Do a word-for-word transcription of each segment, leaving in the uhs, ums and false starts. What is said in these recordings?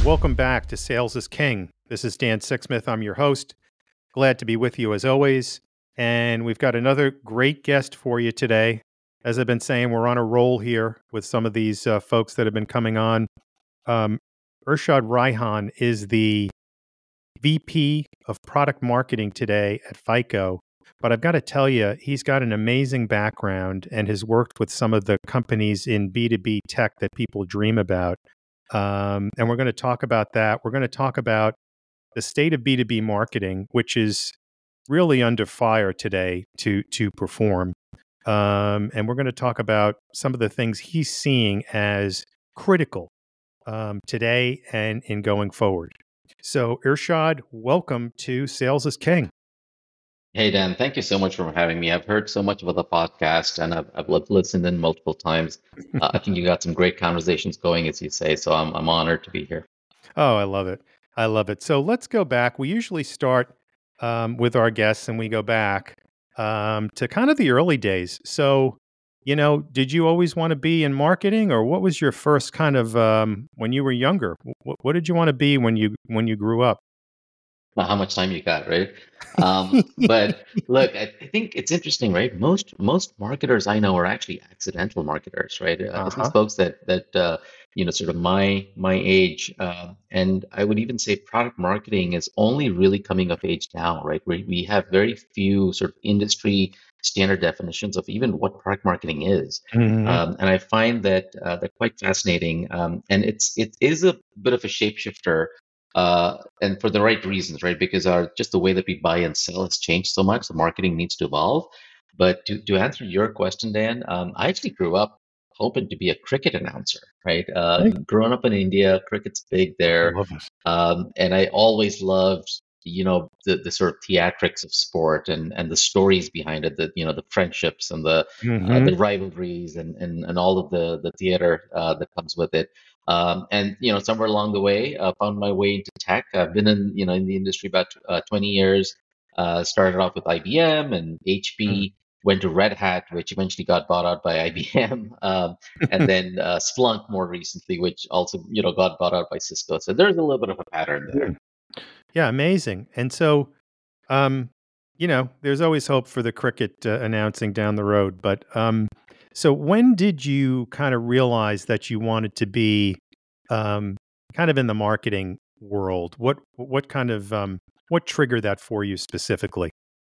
Welcome back to Sales is King. This is Dan Sixsmith. I'm your host. Glad to be with you as always. And we've got another great guest for you today. As I've been saying, we're on a roll here with some of these uh, folks that have been coming on. Um, Irshad Raihan is the V P of product marketing today at FICO. But I've got to tell you, he's got an amazing background and has worked with some of the companies in B two B tech that people dream about. Um, and we're going to talk about that. We're going to talk about the state of B two B marketing, which is really under fire today to to perform. Um, and we're going to talk about some of the things he's seeing as critical um, today and in going forward. So, Irshad, welcome to Sales is King. Hey Dan, thank you so much for having me. I've heard so much about the podcast and I've, I've li- listened in multiple times. Uh, I think you got some great conversations going, as you say, so I'm I'm honored to be here. Oh, I love it. I love it. So let's go back. We usually start um, with our guests and we go back um, to kind of the early days. So, you know, did you always want to be in marketing, or what was your first kind of um, when you were younger? What, what did you want to be when you when you grew up? Not how much time you got, right? Um, but look, I, I think it's interesting, right? Most most marketers I know are actually accidental marketers, right? Uh, at least Uh-huh. folks that that uh, you know, sort of my my age, uh, and I would even say product marketing is only really coming of age now, right? We we have very few sort of industry standard definitions of even what product marketing is. Hmm. Um, and I find that uh, that quite fascinating, um, and it's it is a bit of a shapeshifter uh, and for the right reasons, right? Because our just the way that we buy and sell has changed so much. The marketing needs to evolve. But to, to answer your question, Dan, um, I actually grew up hoping to be a cricket announcer, right? Uh, Hey, growing up in India, cricket's big I there, love it. um, and I always loved, you know, the, the sort of theatrics of sport and and the stories behind it, the you know the friendships and the uh, Hmm. the rivalries and and and all of the the theater uh, that comes with it. Um, and you know, somewhere along the way, uh, found my way into tech. I've been in you know in the industry about uh, twenty years. Uh, started off with I B M and H P. Went to Red Hat, which eventually got bought out by I B M, um, and then uh, Splunk more recently, which also you know got bought out by Cisco. So there's a little bit of a pattern there. Mm. Yeah, amazing. And so, um, you know, there's always hope for the cricket uh, announcing down the road. But um, so, when did you kind of realize that you wanted to be um, kind of in the marketing world? What what kind of um, what triggered that for you specifically?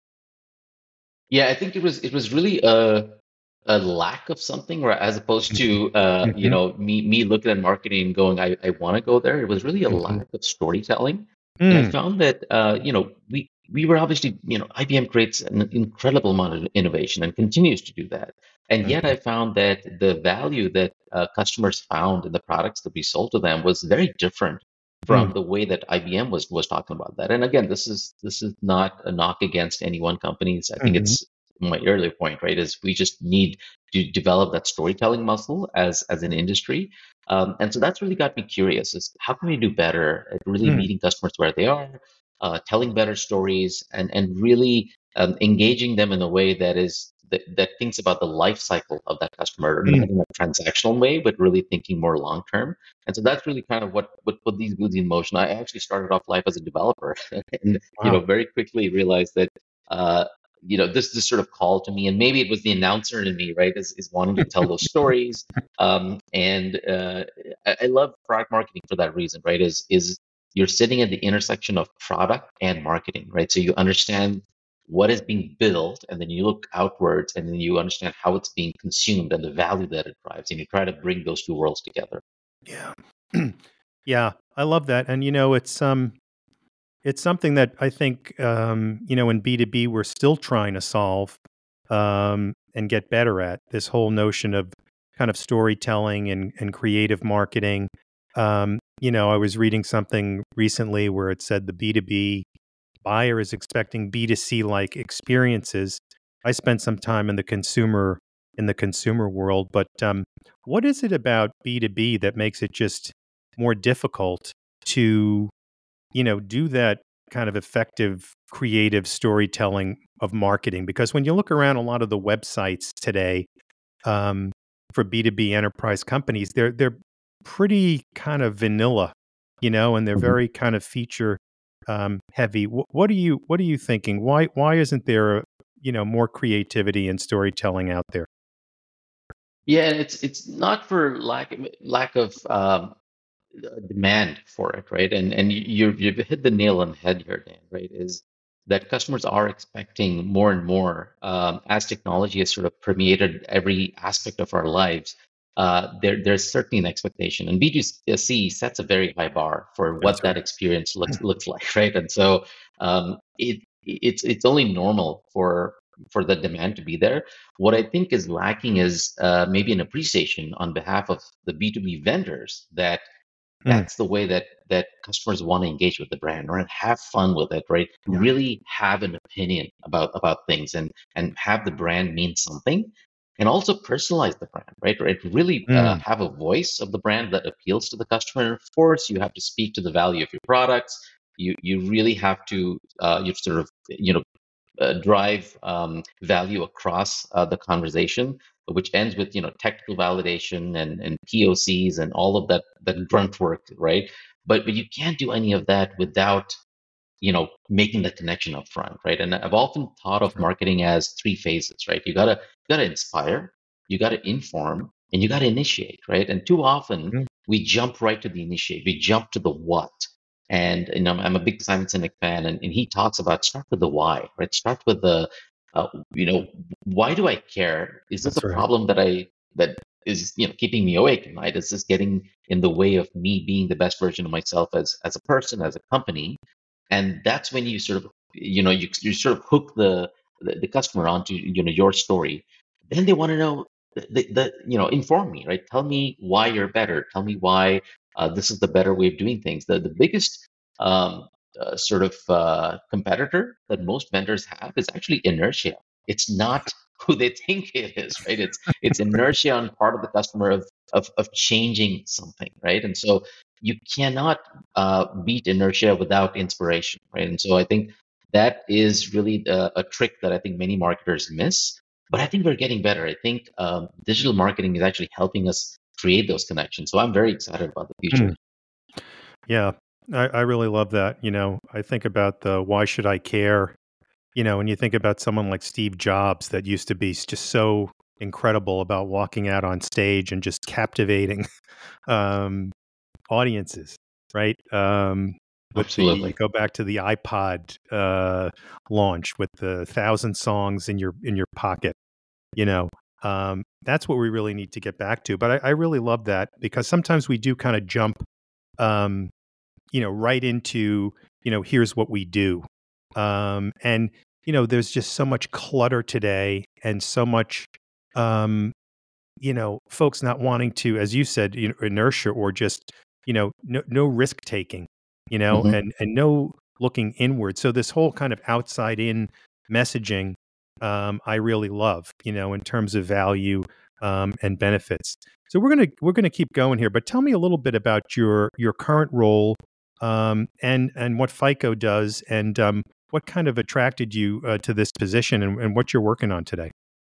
Yeah, I think it was it was really a a lack of something, right? As opposed to uh, you Mm-hmm. know me me looking at marketing and going, I, I want to go there. It was really a Hmm. lack of storytelling, and I Mm. found that uh, you know we we were obviously you know I B M creates an incredible amount of innovation and continues to do that, and yet I Hmm. found that the value that uh, customers found in the products that we sold to them was very different Mm. from the way that I B M was was talking about that. And again, this is this is not a knock against any one company. I think Hmm. it's my earlier point, right? Is we just need to develop that storytelling muscle as as an industry, um, and so that's really got me curious: is how can we do better at really Mm. meeting customers where they are, uh, telling better stories, and and really um, engaging them in a way that is that, that thinks about the life cycle of that customer, Mm. not in a transactional way, but really thinking more long term. And so that's really kind of what what put these wheels in motion. I actually started off life as a developer, and you know Wow. very quickly realized that. Uh, you know, this this sort of call to me, and maybe it was the announcer in me, right, is, is wanting to tell those stories. Um, and uh, I, I love product marketing for that reason, right? Is is you're sitting at the intersection of product and marketing, right? So you understand what is being built, and then you look outwards, and then you understand how it's being consumed and the value that it drives, and you try to bring those two worlds together. Yeah. Yeah, I love that. And you know, it's um it's something that I think um, you know, in B two B we're still trying to solve um and get better at this whole notion of kind of storytelling and and creative marketing. Um, you know, I was reading something recently where it said the B two B buyer is expecting B two C like experiences. I spent some time in the consumer in the consumer world, but um, what is it about B two B that makes it just more difficult to, you know, do that kind of effective creative storytelling of marketing? Because when you look around a lot of the websites today um, for B two B enterprise companies, they're they're pretty kind of vanilla. you know, and they're Mhm. very kind of feature um, heavy. Wh- what are you What are you thinking? Why Why isn't there, you know, more creativity and storytelling out there? Yeah, it's it's not for lack lack of um, uh, demand for it, right? And and you you've you've hit the nail on the head here, Dan, right? Is that customers are expecting more and more um, as technology has sort of permeated every aspect of our lives. Uh, there there's certainly an expectation, and B two C sets a very high bar for That's what that right. experience looks looks like, right? And so um, it it's it's only normal for for the demand to be there. What I think is lacking is uh, maybe an appreciation on behalf of the B two B vendors that Mm, that's the way that that customers want to engage with the brand, right? Have fun with it, right? yeah. Really have an opinion about about things and and have the brand mean something, and also personalize the brand, right? Right? Really uh, Mm, have a voice of the brand that appeals to the customer. And of course, you have to speak to the value of your products. You you really have to uh, you sort of you know uh, drive um, value across uh, the conversation, which ends with you know technical validation and and P O Cs and all of that that grunt work, right? But but you can't do any of that without you know making the connection up front, right? And I've often thought that's of right. marketing as three phases, right? You gotta you gotta inspire, you gotta inform, and you gotta initiate, right? And too often Mm, we jump right to the initiate, we jump to the what. And you know I'm a big Simon Sinek fan, and, and he talks about start with the why, right? Start with the uh, you know why do I care? Is this a that's right. problem that I that is you know keeping me awake at night? Is this getting in the way of me being the best version of myself as as a person, as a company? And that's when you sort of you know you, you sort of hook the, the the customer onto you know your story. Then they want to know the, the, the you know inform me, right? Tell me why you're better, tell me why uh, this is the better way of doing things. The the biggest um, uh, sort of uh, competitor that most vendors have is actually inertia. It's not who they think it is, right? It's it's inertia on part of the customer of of, of changing something, right? And so you cannot uh, beat inertia without inspiration, right? And so I think that is really a, a trick that I think many marketers miss. But I think we're getting better. I think um, digital marketing is actually helping us create those connections. So I'm very excited about the future. Mm, yeah. I, I really love that. You know, I think about the why should I care? You know, when you think about someone like Steve Jobs that used to be s- just so incredible about walking out on stage and just captivating um, audiences, right? Um, with the you Absolutely. go back to the iPod uh, launch with the thousand songs in your in your pocket, you know. Um, that's what we really need to get back to. But I, I really love that because sometimes we do kind of jump, um, you know, right into, you know, here's what we do. Um, and, you know, there's just so much clutter today and so much, um, you know, folks not wanting to, as you said, you know, inertia or just, you know, no, no risk taking, you know, Hmm. and, and no looking inward. So this whole kind of outside in messaging, um, I really love, you know, in terms of value, um, and benefits. So we're gonna we're gonna keep going here, but tell me a little bit about your your current role, um, and and what FICO does, and um, what kind of attracted you uh, to this position, and, and what you're working on today.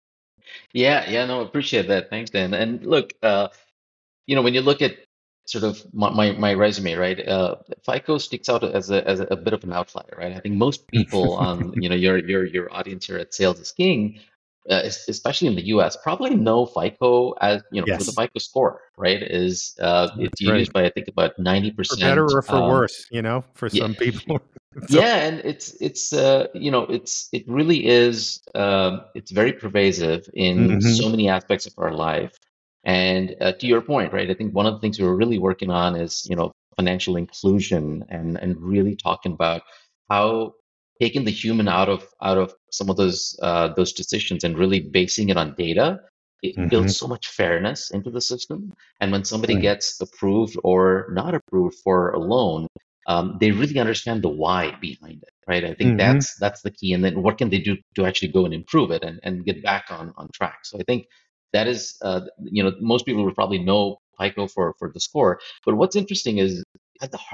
Yeah, yeah, no, appreciate that. Thanks, Dan. And look, uh, you know, when you look at sort of my, my, my resume, right, uh, FICO sticks out as a, as a bit of an outlier, right? I think most people on, you know, your your your audience here at Sales is King, uh, es- especially in the U S, probably know FICO as, you know, for the Yes, FICO score, right? Is uh, it's that's right. used by I think about For better ninety percent. or for Um, worse, you know, for yeah, some people. So yeah, and it's it's uh, you know it's it really is um, it's very pervasive in mhm, so many aspects of our life. And uh, to your point, right? I think one of the things we're really working on is you know financial inclusion and and really talking about how taking the human out of out of some of those uh, those decisions and really basing it on data. It mhm, builds so much fairness into the system. And when somebody mm, gets approved or not approved for a loan, um, they really understand the why behind it, right? I think mhm, that's that's the key. And then what can they do to actually go and improve it and, and get back on on track? So I think that is, uh, you know, most people would probably know FICO for for the score. But what's interesting is at the heart.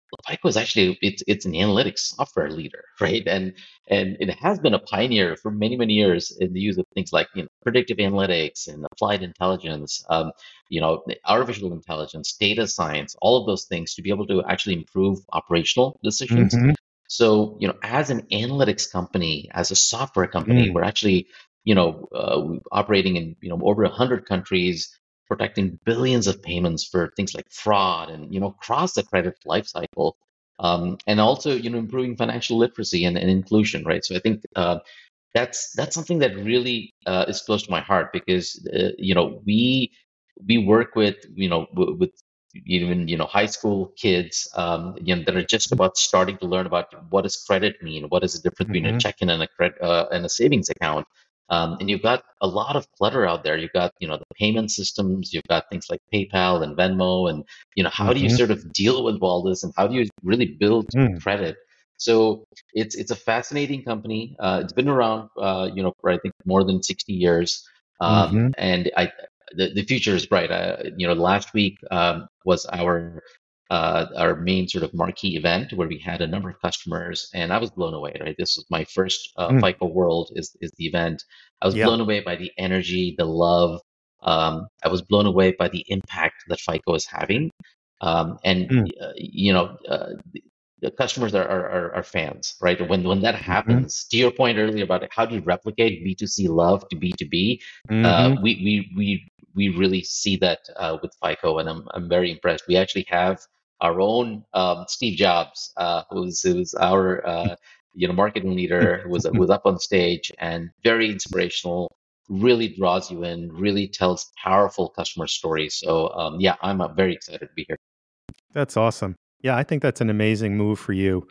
FICO is actually it's it's an analytics software leader, right? And and it has been a pioneer for many many years in the use of things like you know predictive analytics and applied intelligence, um, you know artificial intelligence, data science, all of those things to be able to actually improve operational decisions. Mm-hmm. So you know, as an analytics company, as a software company, Mm. we're actually you know uh, operating in you know over a hundred countries, protecting billions of payments for things like fraud and you know across the credit life cycle, um, and also you know improving financial literacy and, and inclusion, right? So I think uh, that's that's something that really uh, is close to my heart because uh, you know we we work with you know w- with even you know high school kids, um, you know that are just about starting to learn about what does credit mean, what is the difference between a Mm-hmm. checking and a credit uh, and a savings account. Um, and you've got a lot of clutter out there. You've got you know the payment systems, you've got things like PayPal and Venmo, and you know how do you Mm-hmm. sort of deal with all this, and how do you really build Mm-hmm. credit? So it's it's a fascinating company. Uh, it's been around, uh, you know, for I think more than sixty years, um, Mm-hmm. and I the, the future is bright. Uh, you know, last week um, was our uh, our main sort of marquee event where we had a number of customers, and I was blown away. Right, this was my first uh, Mm. FICO World is is the event. I was Yep. blown away by the energy, the love. Um, I was blown away by the impact that FICO is having. Um, and Mm. uh, you know, uh, the customers are, are, are, are fans, right? When when that Mm-hmm. happens, to your point earlier about how do you replicate B two C love to B two B, uh, Mm-hmm. we we we we really see that uh, with FICO, and I'm I'm very impressed. We actually have our own um, Steve Jobs, uh, who's who's our uh, you know marketing leader, who was who was up on stage and very inspirational. Really draws you in. Really tells powerful customer stories. So um, yeah, I'm uh, very excited to be here. That's awesome. Yeah, I think that's an amazing move for you,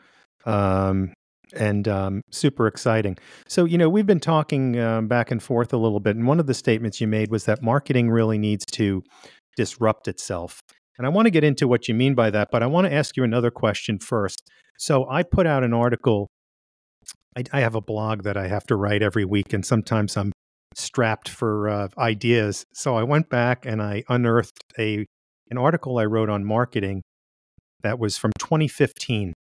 um, and um, super exciting. So, you know, we've been talking um, back and forth a little bit, and one of the statements you made was that marketing really needs to disrupt itself. And I want to get into what you mean by that, but I want to ask you another question first. So, I put out an article. I, I have a blog that I have to write every week, and sometimes I'm strapped for uh, ideas. So, I went back and I unearthed a an article I wrote on marketing that was from twenty fifteen.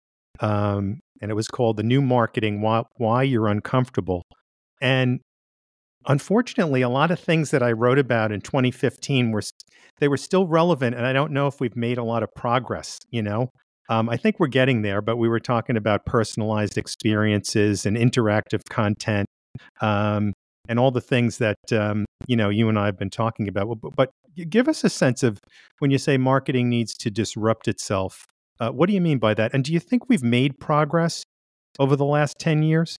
Um, and it was called The New Marketing, Why, Why You're Uncomfortable. And unfortunately, a lot of things that I wrote about in twenty fifteen were, they were still relevant. And I don't know if we've made a lot of progress, you know? Um, I think we're getting there, but we were talking about personalized experiences and interactive content, um, and all the things that, um, you know, you and I have been talking about. But, but give us a sense of when you say marketing needs to disrupt itself, uh, what do you mean by that? And do you think we've made progress over the last ten years?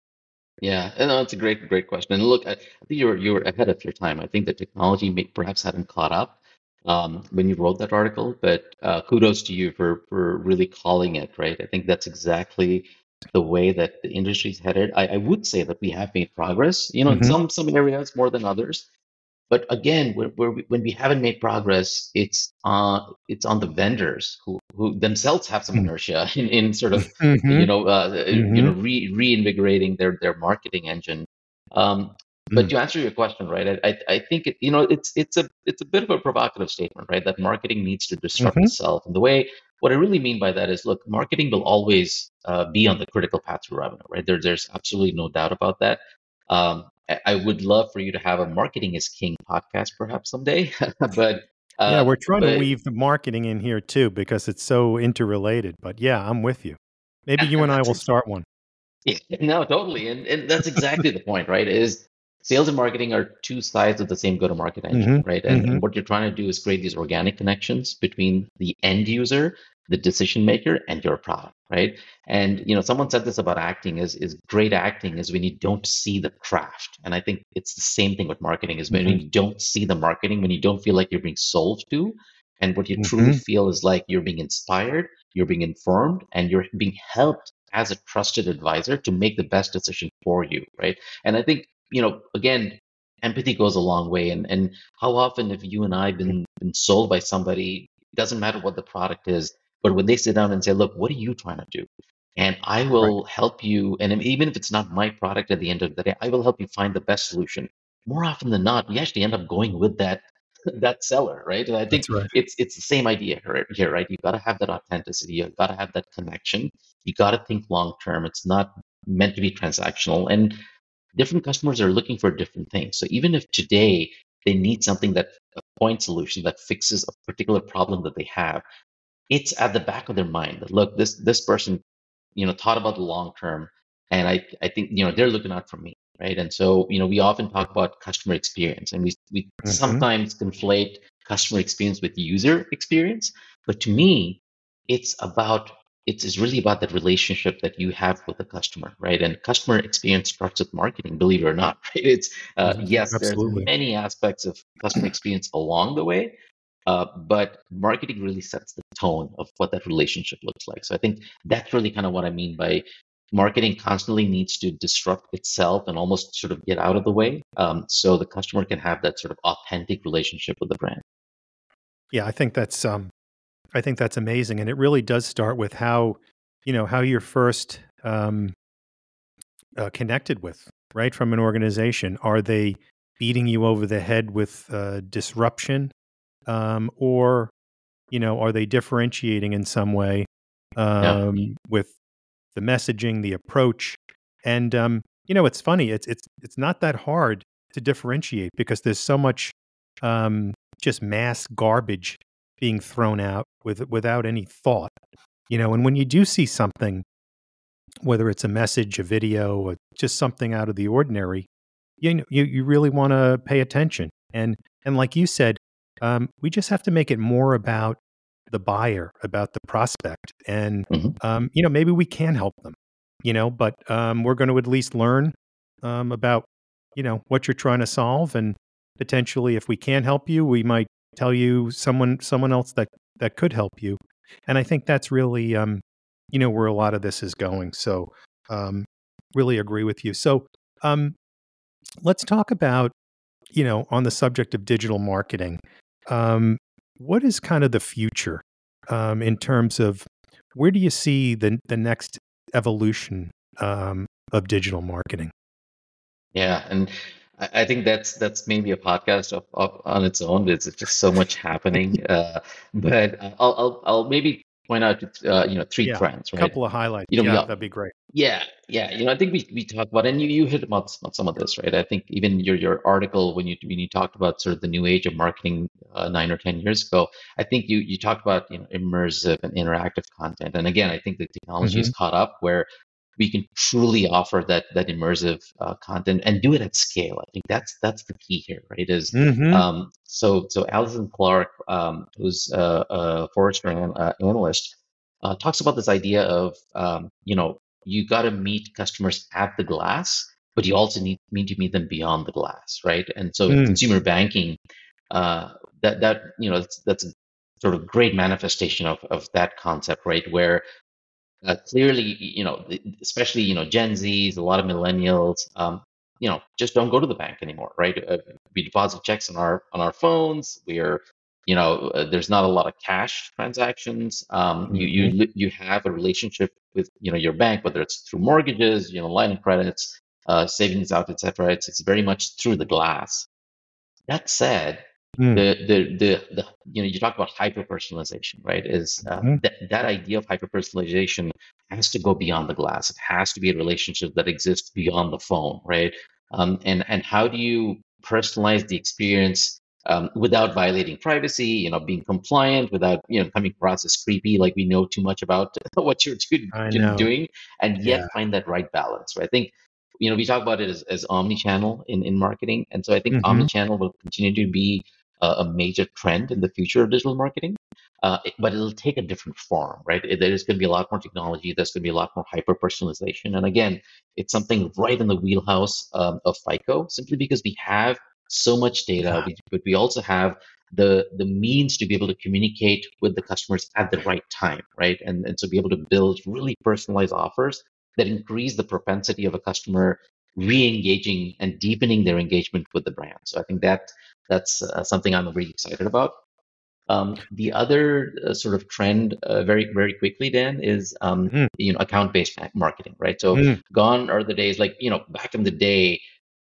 Yeah, and no, it's a great, great question. And look, I, I think you were you were ahead of your time. I think the technology may, perhaps hadn't caught up um, when you wrote that article, but uh, kudos to you for for really calling it, right? I think that's exactly the way that the industry's headed. I, I would say that we have made progress, you know, in Hmm. some some areas more than others. But again, where, where we, when we haven't made progress, it's uh, it's on the vendors who, who themselves have some inertia in, in sort of you Hmm. know uh, you Hmm. know re, reinvigorating their their marketing engine. Um, but Hmm. to answer your question, right, I I, I think it, you know it's it's a it's a bit of a provocative statement, right? That marketing needs to disrupt Hmm. itself, and the way what I really mean by that is, look, marketing will always uh, be on the critical path to revenue, right? There, there's absolutely no doubt about that. Um, I I would love for you to have a Marketing is King podcast perhaps someday, but Yeah, uh, we're trying to but weave the marketing in here too because it's so interrelated. But yeah, I'm with you. Maybe you and I that's will ex- start one. yeah, no, totally, and and that's exactly the point, right? Is sales and marketing are two sides of the same go-to-market engine, Hmm. right? And Hmm. and what you're trying to do is create these organic connections between the end user, the decision maker, and your product, right? And you know, someone said this about acting is is great acting is when you don't see the craft, and I think it's the same thing with marketing is when Hmm. you don't see the marketing, when you don't feel like you're being sold to, and what you truly Hmm. feel is like you're being inspired, you're being informed, and you're being helped as a trusted advisor to make the best decision for you, right? And I think, you know, again, empathy goes a long way. And and how often have you and I been been sold by somebody, it doesn't matter what the product is, but when they sit down and say, look, what are you trying to do? And I Right. will help you. And even if it's not my product at the end of the day, I will help you find the best solution. More often than not, we actually end up going with that that seller, right? And I think That's right. it's it's the same idea here, here, right? You got to have that authenticity. You got to have that connection. You got to think long term. It's not meant to be transactional, and different customers are looking for different things. So even if today they need something that a point solution that fixes a particular problem that they have, it's at the back of their mind that look, this this person, you know, thought about the long term, and I I think you know they're looking out for me, right? And so you know we often talk about customer experience, and we we Hmm. sometimes conflate customer experience with user experience, but to me, it's about it's, it's really about that relationship that you have with the customer, right? And customer experience starts with marketing, believe it or not, right? It's uh, yes, there's Absolutely. many aspects of customer experience along the way, uh, but marketing really sets the tone of what that relationship looks like. So I think that's really kind of what I mean by marketing constantly needs to disrupt itself and almost sort of get out of the way, um, so the customer can have that sort of authentic relationship with the brand. Yeah, I think that's um I think that's amazing, and it really does start with how, you know, how you're first um, uh, connected with, right, from an organization. Are they beating you over the head with uh, disruption, um, or you know, are they differentiating in some way Yeah, um, with the messaging, the approach? And um, you know, it's funny. It's it's it's not that hard to differentiate because there's so much um, just mass garbage being thrown out with without any thought. You know, and when you do see something, whether it's a message, a video, or just something out of the ordinary, you know, you, you really want to pay attention. And and like you said, um, we just have to make it more about the buyer, about the prospect, and hmm um, you know, maybe we can help them. You know, but um, we're going to at least learn um, about you know what you're trying to solve, and potentially, if we can't help you, we might tell you someone someone else that that could help you. And I think that's really um, you know where a lot of this is going. So um, really agree with you. So um, let's talk about you know, on the subject of digital marketing, um, what is kind of the future um, in terms of where do you see the the next evolution um, of digital marketing? yeah, and I, I think that's that's maybe a podcast of, of on its own. There's just so much happening, uh, but uh, I'll, I'll I'll maybe point out uh, you know three Yeah, trends, a right? couple of highlights. You know, we Yeah, all, that'd be great. yeah, yeah. You know, I think we we talk about, and you you hit about s- on some of this, right? I think even your your article when you when you talked about sort of the new age of marketing uh, nine or ten years ago, I think you you talked about you know immersive and interactive content, and again, I think the technology is Hmm. caught up where we can truly offer that that immersive uh, content and do it at scale. I think that's that's the key here, right? Is Hmm. um, so so Alison Clark, um, who's a, a Forrester an, uh, analyst, uh, talks about this idea of um, you know you got to meet customers at the glass, but you also need, need to meet them beyond the glass, right? And so in Mm. consumer banking, uh, that that you know that's, that's a sort of great manifestation of of that concept, right? Where uh, clearly, you know, especially you know Gen Zs, a lot of millennials, um, you know, just don't go to the bank anymore, right? Uh, we deposit checks on our on our phones. We're, you know, uh, there's not a lot of cash transactions. Um, you you Hmm. li- you have a relationship with you know your bank, whether it's through mortgages, you know, line of credits, uh, savings out, et cetera. It's it's very much through the glass. That said, Mm. the the the, the you know you talk about hyper personalization, right? Is uh, Hmm. that that idea of hyper personalization has to go beyond the glass. It has to be a relationship that exists beyond the phone, right? Um, and and how do you personalize the experience um, without violating privacy? You know, being compliant without you know coming across as creepy, like we know too much about what you're do, I you know, know. doing, and Yeah. yet find that right balance. Right? I think you know we talk about it as, as omni-channel in, in marketing, and so I think Hmm. omni-channel will continue to be a, a major trend in the future of digital marketing, uh, it- but it'll take a different form, right? It- there's going to be a lot more technology, there's going to be a lot more hyper personalization, and again, it's something right in the wheelhouse um, of FICO, simply because we have so much data, Yeah. we, but we also have the the means to be able to communicate with the customers at the right time, right? And and so be able to build really personalized offers that increase the propensity of a customer re-engaging and deepening their engagement with the brand. So I think that that's uh, something I'm really excited about. Um, the other uh, sort of trend, uh, very very quickly, Dan, is um, Mm. you know account-based marketing, right? So Mm. gone are the days like you know back in the day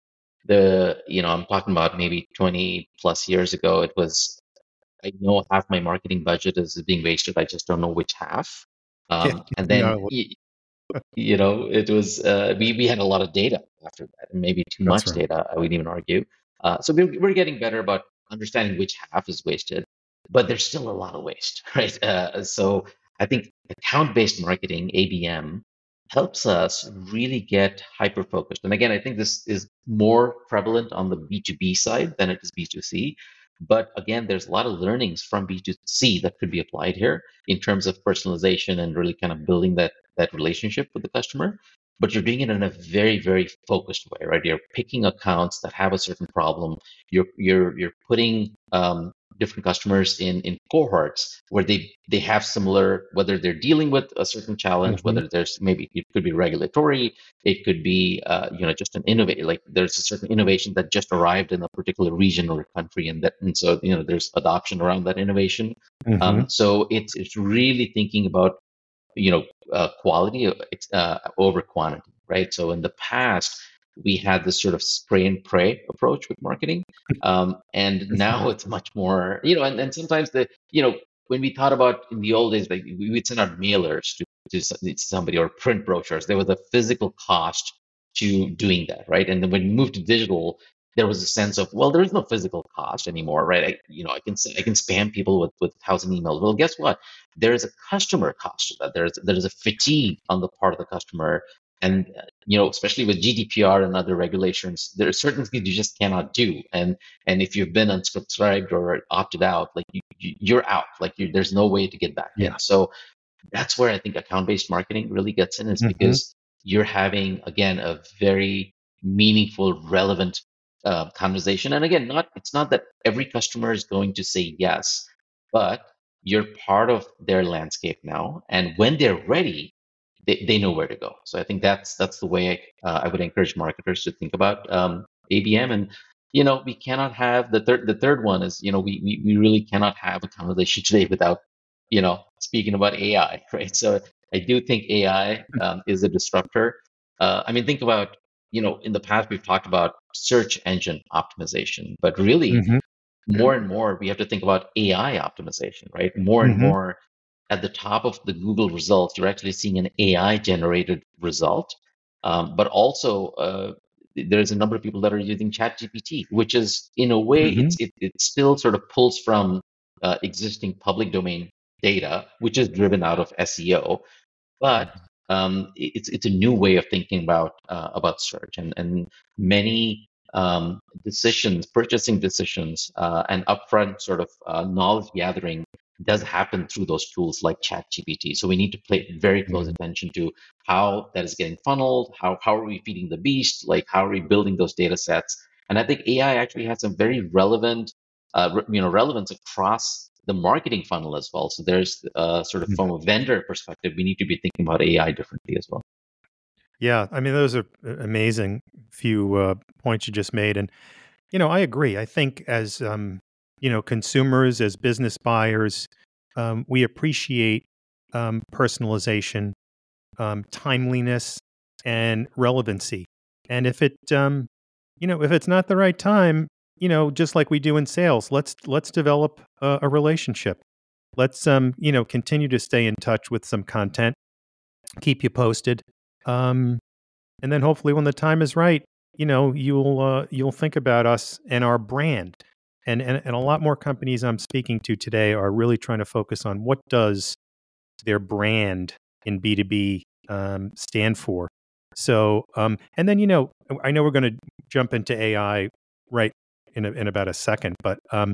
the, you know, I'm talking about maybe twenty plus years ago, it was, I know half my marketing budget is being wasted. I just don't know which half. Yeah. Um, and then, No, y- you know, it was, uh, we, we had a lot of data after that, and maybe too that's much right. data, I would even argue. Uh, so we're, we're getting better about understanding which half is wasted, but there's still a lot of waste, right? Uh, so I think account-based marketing, A B M, helps us really get hyper-focused. And again, I think this is more prevalent on the B two B side than it is B two C. But again, there's a lot of learnings from B two C that could be applied here in terms of personalization and really kind of building that that relationship with the customer. But you're doing it in a very, very focused way, right? You're picking accounts that have a certain problem. You're you're you're putting um, different customers in in cohorts where they they have similar, whether they're dealing with a certain challenge, Hmm. whether there's maybe it could be regulatory, it could be uh, you know just an innovate, like there's a certain innovation that just arrived in a particular region or country, and that and so you know there's adoption around that innovation. Hmm. Um, so it's it's really thinking about you know uh, quality uh, over quantity, right? So in the past we had this sort of spray and pray approach with marketing, um, and now it's much more, you know, and, and sometimes the, you know, when we thought about in the old days, like we would send out mailers to, to somebody or print brochures, there was a physical cost to doing that, right? And then when we moved to digital, there was a sense of, well, there is no physical cost anymore, right? I, you know, I can I can spam people with with thousand emails. Well, guess what? There is a customer cost to that. There's there's a fatigue on the part of the customer, and uh, you know, especially with G D P R and other regulations, there are certain things you just cannot do. And and if you've been unsubscribed or opted out, like you, you you're out. Like you, there's no way to get back in. Yeah. So that's where I think account-based marketing really gets in, is Hmm. because you're having again a very meaningful, relevant uh, conversation. And again, not it's not that every customer is going to say yes, but you're part of their landscape now, and when they're ready, they, they know where to go. So I think that's that's the way I, uh, I would encourage marketers to think about um, A B M. And you know, we cannot have the third. The third one is, you know, we we, we really cannot have a conversation today without, you know, speaking about A I, right? So I do think A I um, is a disruptor. Uh, I mean, think about, you know, in the past we've talked about search engine optimization, but really Hmm. more and more we have to think about A I optimization, right? More and Hmm. more at the top of the Google results, you're actually seeing an A I generated result. Um, but also, uh, there's a number of people that are using ChatGPT, which is in a way, Hmm. it's it, it still sort of pulls from uh, existing public domain data, which is driven out of S E O, but um, it's it's a new way of thinking about uh, about search, and and many um, decisions, purchasing decisions, uh, and upfront sort of uh, knowledge gathering does happen through those tools like ChatGPT. So we need to pay very close Hmm. attention to how that is getting funneled, how how are we feeding the beast, like how are we building those data sets. And I think A I actually has some very relevant, uh, re- you know, relevance across the marketing funnel as well. So there's uh, sort of from a vendor perspective, we need to be thinking about A I differently as well. Yeah, I mean, those are uh, amazing few uh, points you just made, and you know, I agree. I think as um, you know, consumers, as business buyers, um, we appreciate um, personalization, um, timeliness, and relevancy. And if it, um, you know, if it's not the right time, you know, just like we do in sales, let's let's develop a, a relationship. Let's um, you know, continue to stay in touch with some content, keep you posted. Um, and then hopefully when the time is right, you know, you'll uh, you'll think about us and our brand. And, and and a lot more companies I'm speaking to today are really trying to focus on what does their brand in B two B um, stand for. So, um, and then you know, I know we're going to jump into A I right in a, in about a second, but um,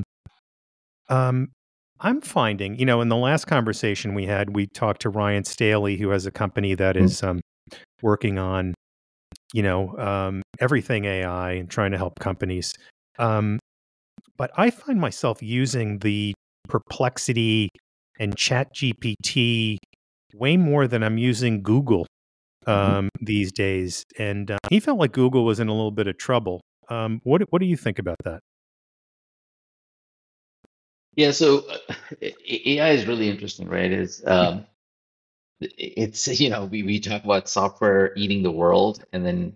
um, I'm finding, you know, in the last conversation we had, we talked to Ryan Staley, who has a company that Mm. is um, working on you know, um, everything A I and trying to help companies. Um, but I find myself using the Perplexity and Chat G P T way more than I'm using Google Mhm. um, these days. And uh, he felt like Google was in a little bit of trouble. Um, what What do you think about that? Yeah, so uh, A I is really interesting, right? Is um, it's you know we, we talk about software eating the world, and then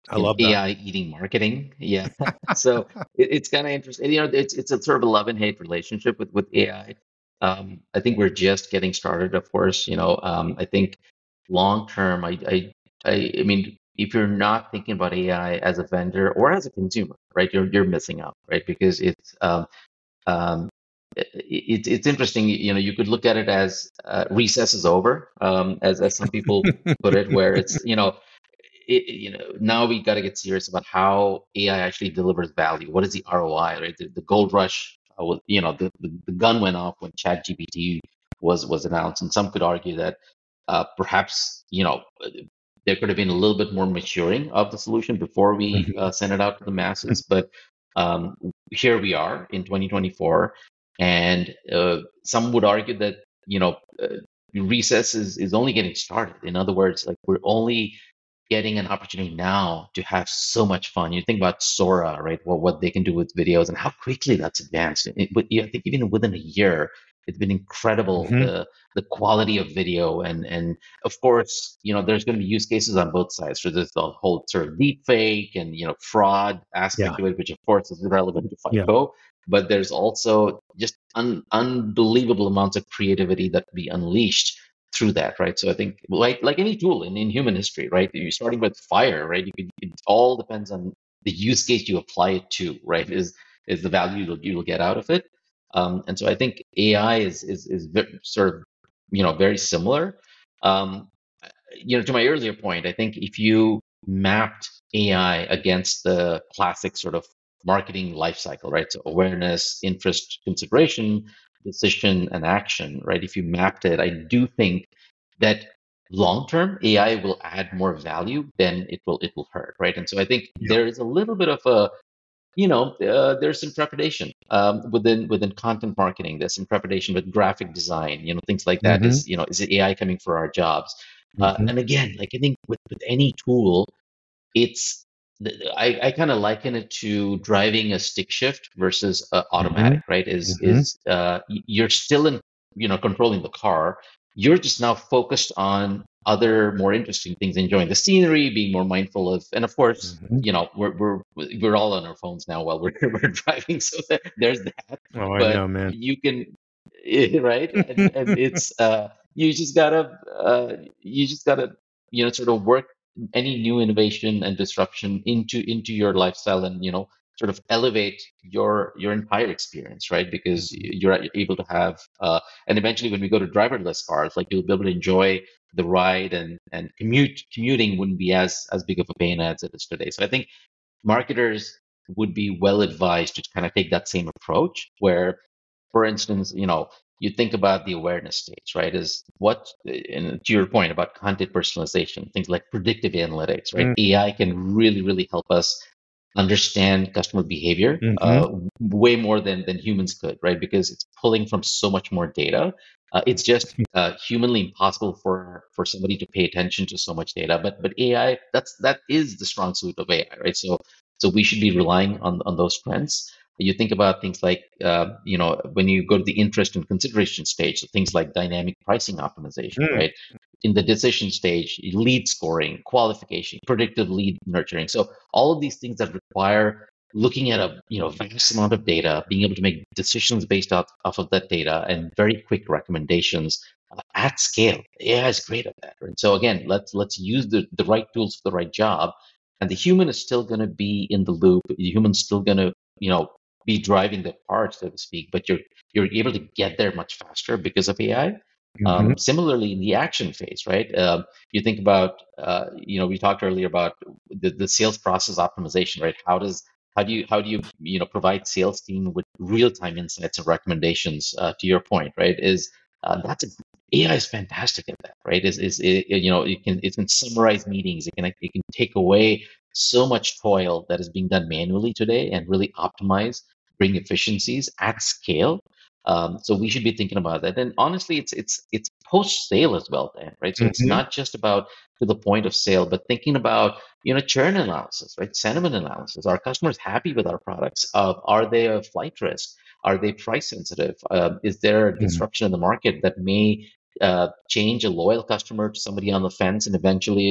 I you know, love that. A I eating marketing. Yeah. So it, it's kind of interesting. You know, it's it's a sort of a love and hate relationship with with A I. Um, I think we're just getting started, of course. You know, um, I think long term, I, I I I mean, if you're not thinking about A I as a vendor or as a consumer, right, you're you're missing out, right? Because it's um, um, it, it, it's interesting. You know, you could look at it as uh, recess is over, um, as as some people put it, where it's you know it, you know, now we got to get serious about how A I actually delivers value. What is the R O I, right? The, the gold rush, uh, was- you know, the, the, the gun went off when ChatGPT was was announced, and some could argue that uh, perhaps, you know, uh, there could have been a little bit more maturing of the solution before we Mhm. uh, sent it out to the masses. But um, here we are in twenty twenty-four, and uh, some would argue that, you know, uh, recess is, is only getting started. In other words, like we're only getting an opportunity now to have so much fun. You think about Sora, right? What what they can do with videos and how quickly that's advanced. It, but yeah, I think even within a year, it's been incredible Mhm. the the quality of video and and of course, you know, there's going to be use cases on both sides. So there's the whole sort of deep fake and you know fraud Yeah. aspect to it, which of course is relevant to Yeah. FICO. But there's also just un, unbelievable amounts of creativity that can be unleashed through that, right? So I think like like any tool in, in human history, right? You're starting with fire, right? You could it all depends on the use case you apply it to, right? Is is the value you'll, you'll get out of it. Um, and so I think A I is is is ve- sort of you know very similar. Um, you know, to my earlier point, I think if you mapped A I against the classic sort of marketing life cycle, right? So awareness, interest, consideration, decision, and action, right? If you mapped it, I do think that long term A I will add more value than it will it will hurt, right? And so I think Yeah. there is a little bit of a you know, uh, there's some trepidation um, within within content marketing. There's some trepidation with graphic design, you know, things like that. Mhm. Is you know, is it A I coming for our jobs? Uh, Mhm. and again, like I think with with any tool, it's I, I kind of liken it to driving a stick shift versus uh, Mhm. automatic, right? Is Mhm. is uh, y- you're still in, you know, controlling the car. You're just now focused on other more interesting things, enjoying the scenery, being more mindful of, and of course, Mhm. you know, we're we're we're all on our phones now while we're we're driving, so that, there's that. Oh, I But know, man. you can, right? And and it's uh, you just gotta uh, you just gotta you know sort of work any new innovation and disruption into into your lifestyle and you know sort of elevate your your entire experience, right? Because Mhm. you're able to have uh, and eventually when we go to driverless cars, like you'll be able to enjoy the ride and and commute commuting wouldn't be as as big of a pain as it is today. So I think marketers would be well advised to kind of take that same approach where, for instance, you know, you think about the awareness stage, right? Is what, and to your point about content personalization, things like predictive analytics, right? Mm. A I can really, really help us understand customer behavior Mhm. uh, way more than than humans could, right? Because it's pulling from so much more data. Uh, it's just uh, humanly impossible for for somebody to pay attention to so much data. But but A I, that's that is the strong suit of A I, right? So so we should be relying on on those trends. You think about things like, uh, you know, when you go to the interest and consideration stage, so things like dynamic pricing optimization, Mm. right? In the decision stage, lead scoring, qualification, predictive lead nurturing. So all of these things that require looking at a you know vast amount of data, being able to make decisions based off, off of that data, and very quick recommendations uh, at scale. A I is great at that. Right? So again, let's let's use the, the right tools for the right job, and the human is still going to be in the loop. The human's still going to you know be driving the car, so to speak, but you're you're able to get there much faster because of A I. Mhm. Um, similarly, in the action phase, right? Um, you think about, uh, you know, we talked earlier about the, the sales process optimization, right? How does how do you how do you you know provide sales team with real time insights and recommendations? Uh, to your point, right? Is uh, that's a, A I is fantastic at that, right? Is is it, you know it can it can summarize meetings. It can it can take away so much toil that is being done manually today and really optimize, bring efficiencies at scale. Um, so we should be thinking about that. And honestly, it's it's it's post sale as well, Dan, right? So it's Mhm. not just about to the point of sale, but thinking about you know churn analysis, right? Sentiment analysis. Are customers happy with our products? Uh, are they a flight risk? Are they price sensitive? Uh, is there a Mhm. disruption in the market that may uh, change a loyal customer to somebody on the fence and eventually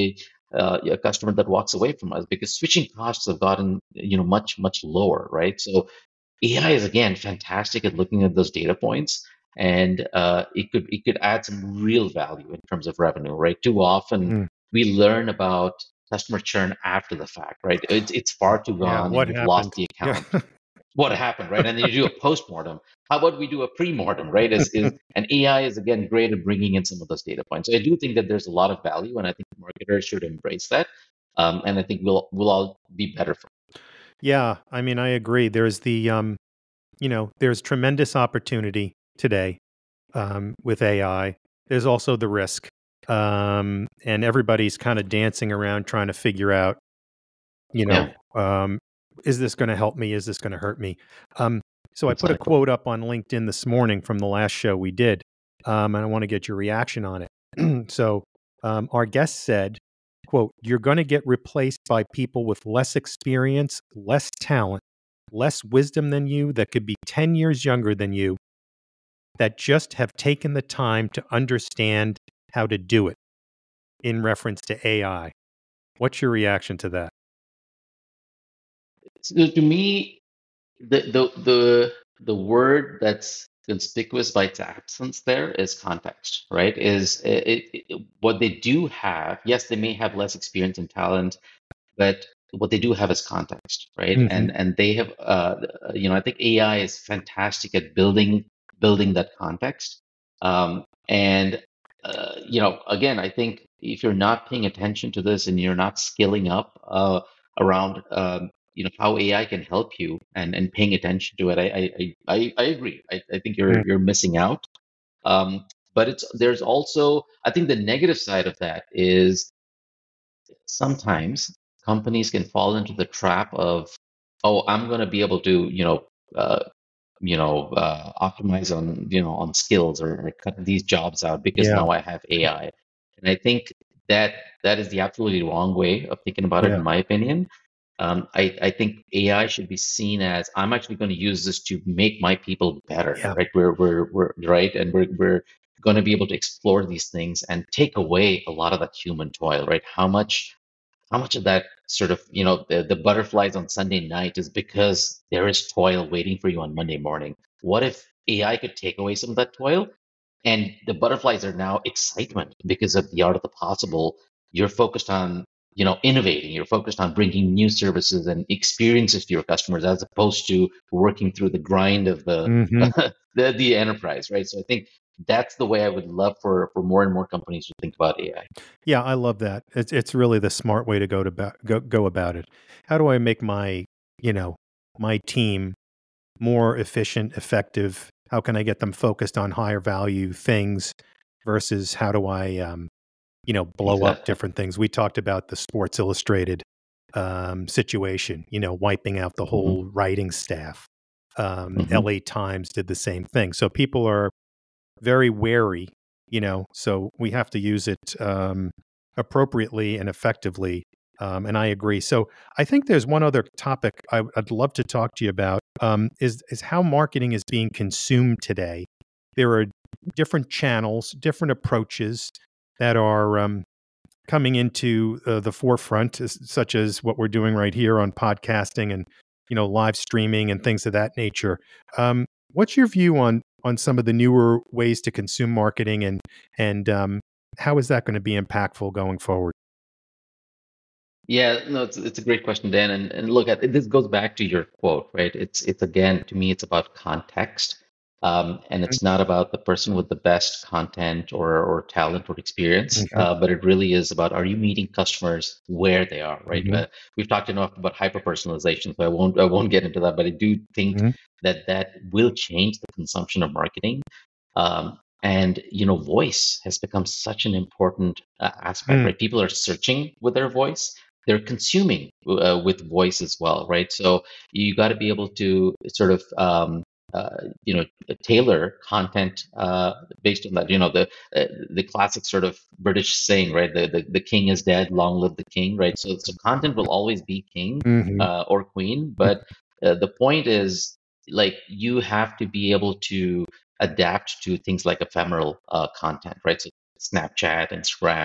uh, a customer that walks away from us because switching costs have gotten, you know, much, much lower, right? So A I is again fantastic at looking at those data points, and uh, it could it could add some real value in terms of revenue, right? Too often Mm. we learn about customer churn after the fact, right? It's it's far too Yeah. gone, and What you've lost happened? the Yeah. account. What happened, right? And then you do a post-mortem. How about we do a pre-mortem, right? Is is and A I is again great at bringing in some of those data points. So I do think that there's a lot of value, and I think marketers should embrace that. Um, and I think we'll we'll all be better for it. Yeah. I mean, I agree. There's the, um, you know, there's tremendous opportunity today um, with A I. There's also the risk. Um, and everybody's kind of dancing around trying to figure out, you know, Yeah, um, is this going to help me? Is this going to hurt me? Um, so I put a exactly. quote up on LinkedIn this morning from the last show we did, um, and I want to get your reaction on it. so um, our guest said, quote, "You're going to get replaced by people with less experience, less talent, less wisdom than you that could be ten years younger than you that just have taken the time to understand how to do it," in reference to A I. What's your reaction to that? So to me, the the the the word that's conspicuous by its absence there is context, right? Is it, it, what they do have? Yes, they may have less experience and talent, but what they do have is context, right? Hmm. And and they have, uh, you know, I think A I is fantastic at building building that context. Um, and uh, you know, again, I think if you're not paying attention to this and you're not skilling up uh, around, um, you know, how A I can help you and and paying attention to it, I I I, I I agree. I, I think you're you're missing out. Um, but it's there's also, I think the negative side of that is sometimes companies can fall into the trap of, oh, I'm going to be able to, you know, uh, you know, uh, optimize on, you know, on skills, or, or cut these jobs out because Yeah, now I have A I. And I think that that is the absolutely wrong way of thinking about it, yeah, in my opinion. Um, I, I think A I should be seen as, I'm actually going to use this to make my people better, yeah. right? We're we're we're right, and we're we're going to be able to explore these things and take away a lot of that human toil, right? How much how much of that sort of, you know, the, the butterflies on Sunday night is because there is toil waiting for you on Monday morning? What if A I could take away some of that toil, and the butterflies are now excitement because of the art of the possible? You're focused on, you know, innovating. You're focused on bringing new services and experiences to your customers, as opposed to working through the grind of the Hmm. the, the enterprise, right? So I think that's the way I would love for for more and more companies to think about A I. Yeah, I love that. It's it's really the smart way to go to ba- go go about it. How do I make my, you know, my team more efficient, effective? How can I get them focused on higher value things versus how do I, um, you know, blow up Exactly. different things? We talked about the Sports Illustrated um, situation, you know, wiping out the Hmm. whole writing staff. Um, Hmm. L A Times did the same thing. So people are very wary, you know, so we have to use it um, appropriately and effectively. Um, and I agree. So I think there's one other topic I, I'd love to talk to you about um, is is how marketing is being consumed today. There are different channels, different approaches that are um, coming into uh, the forefront, as- such as what we're doing right here on podcasting and you know live streaming and things of that nature. Um, what's your view on on some of the newer ways to consume marketing, and and um, how is that going to be impactful going forward? Yeah, no, it's it's a great question, Dan. And and look, at this goes back to your quote, right? It's it's again, to me, it's about context, um, and it's not about the person with the best content or or talent or experience, Mm-hmm. uh, but it really is about, are you meeting customers where they are, right? Hmm. Uh, we've talked enough about hyper personalization, so I won't I won't get into that, but I do think Hmm. that that will change the consumption of marketing. Um, and you know, voice has become such an important uh, aspect, Mm. right? People are searching with their voice, they're consuming uh, with voice as well, right? So you got to be able to sort of um, uh, you know, tailor content uh, based on that. You know, the uh, the classic sort of British saying, right? The, the the king is dead, long live the king, right? So so content will always be king Hmm. uh, or queen, but uh, the point is, like, you have to be able to adapt to things like ephemeral uh, content, right? So Snapchat, Instagram.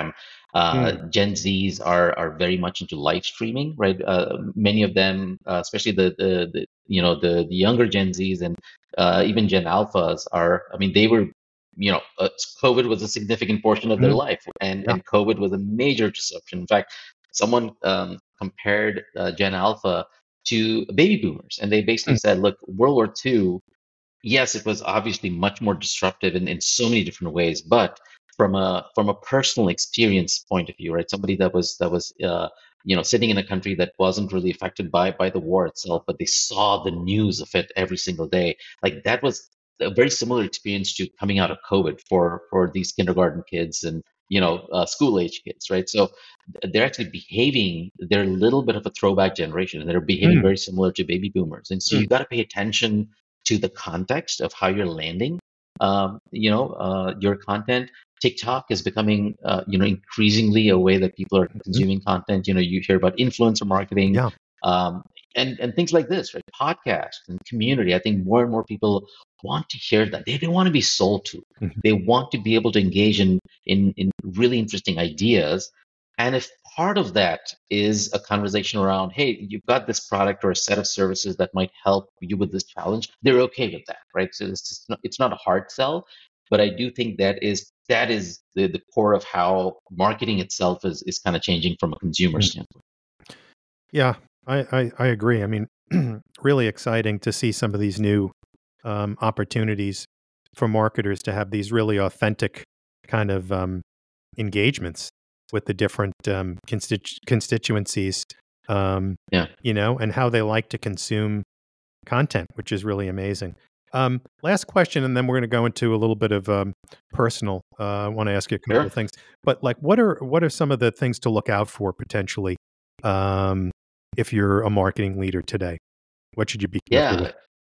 Uh, Mm. Gen Zs are are very much into live streaming, right? Uh, many of them, uh, especially the, the the you know the the younger Gen Zs and uh, even Gen Alphas are. I mean, they were, you know, uh, COVID was a significant portion of their Mm. life, and Yeah. and COVID was a major disruption. In fact, someone um, compared uh, Gen Alpha to baby boomers, and they basically Mm. said, look, World War Two, yes, it was obviously much more disruptive in, in so many different ways, but from a from a personal experience point of view, right? Somebody that was that was uh, you know sitting in a country that wasn't really affected by by the war itself, but they saw the news of it every single day. Like that was a very similar experience to coming out of COVID for for these kindergarten kids and you know uh, school age kids, right? So they're actually behaving. They're a little bit of a throwback generation, and they're behaving Mm. very similar to baby boomers. And so Mm. you got to pay attention to the context of how you're landing um, you know uh, your content. TikTok is becoming uh, you know increasingly a way that people are Mhm. consuming content. You know you hear about influencer marketing, Yeah. um, and and things like this, right? Podcasts and community. I think more and more people want to hear that. They, they want to be sold to. Mhm. They want to be able to engage in in in really interesting ideas. And if part of that is a conversation around, hey, you've got this product or a set of services that might help you with this challenge, they're okay with that, right? So it's just not, it's not a hard sell, but I do think that is that is the, the core of how marketing itself is is kind of changing from a consumer Mm. standpoint. Yeah, I, I, I agree. I mean, really exciting to see some of these new um, opportunities for marketers to have these really authentic kind of um, engagements with the different um, constitu- constituencies, um, Yeah, you know, and how they like to consume content, which is really amazing. Um, last question, and then we're going to go into a little bit of um, personal. Uh, I want to ask you a couple sure. of things, but like, what are what are some of the things to look out for potentially um, if you're a marketing leader today? What should you be careful with? Yeah,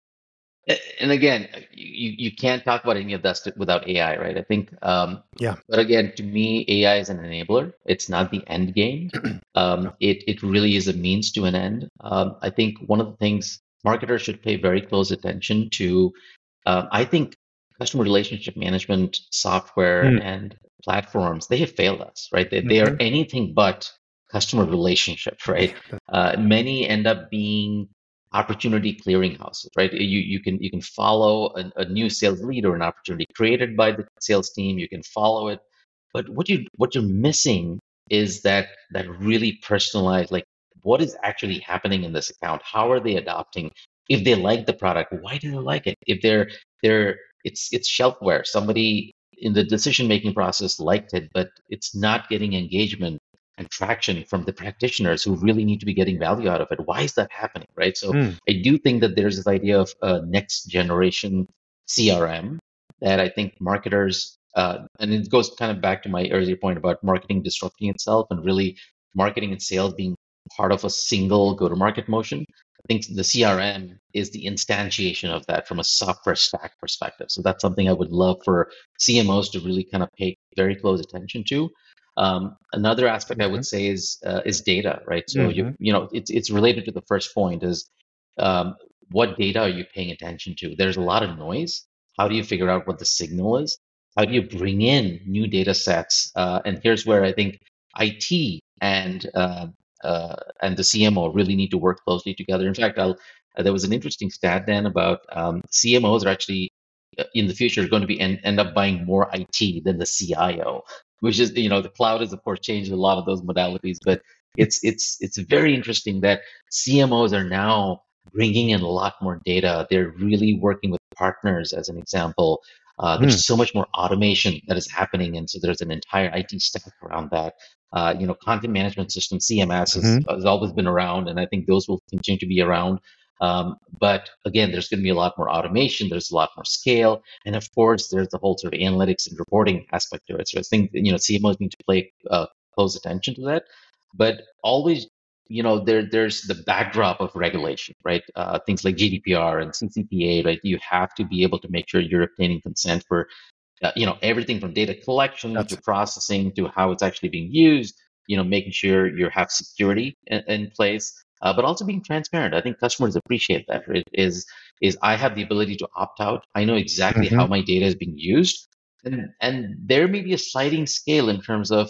A- and again, you you can't talk about any of that st- without A I, right? I think, um, Yeah. but again, to me, A I is an enabler. It's not the end game. Yeah. Um, it it really is a means to an end. Um, I think one of the things marketers should pay very close attention to. Um, I think customer relationship management software Mm. and platforms, they have failed us, right? They they are Mhm. anything but customer relationship, Yeah. right? that- Uh, many end up being opportunity clearinghouses, right? You you can you can follow a, a new sales lead or an opportunity created by the sales team. You can follow it, but what you what you're missing is that that really personalized, like what is actually happening in this account? How are they adopting? If they like the product, why do they like it? If they're they're it's it's shelfware. Somebody in the decision making process liked it, but it's not getting engagement and traction from the practitioners who really need to be getting value out of it. Why is that happening, right? So Mm. I do think that there's this idea of a next generation C R M that I think marketers, uh, and it goes kind of back to my earlier point about marketing disrupting itself and really marketing and sales being part of a single go-to-market motion. I think the C R M is the instantiation of that from a software stack perspective. So that's something I would love for C M Os to really kind of pay very close attention to. Um, another aspect I would Mhm. say is uh, is data, right? So you Mhm. you know it's it's related to the first point is um, what data are you paying attention to? There's a lot of noise. How do you figure out what the signal is? How do you bring in new data sets? Uh, and here's where I think I T and uh, uh, and the C M O really need to work closely together. In fact, I'll, uh, there was an interesting stat, Dan, about um, C M Os are actually uh, in the future going to be end, end up buying more I T than the C I O, which is, you know, the cloud has of course changed a lot of those modalities, but it's it's it's very interesting that C M Os are now bringing in a lot more data. They're really working with partners, as an example. Uh, Mm. there's so much more automation that is happening, and so there's an entire I T stack around that. Uh, you know, content management system C M S has, Mhm. has always been around, and I think those will continue to be around. Um, but again, there's going to be a lot more automation. There's a lot more scale, and of course, there's the whole sort of analytics and reporting aspect to it. So I think you know C M Os need to play uh, close attention to that, but always you know there there's the backdrop of regulation, right? Uh, things like G D P R and C C P A, right? You have to be able to make sure you're obtaining consent for uh, you know everything from data collection to That's processing to how it's actually being used. You know, making sure you have security in, in place, uh, but also being transparent. I think customers appreciate that. Right? Is is I have the ability to opt out. I know exactly Mhm. how my data is being used, and and there may be a sliding scale in terms of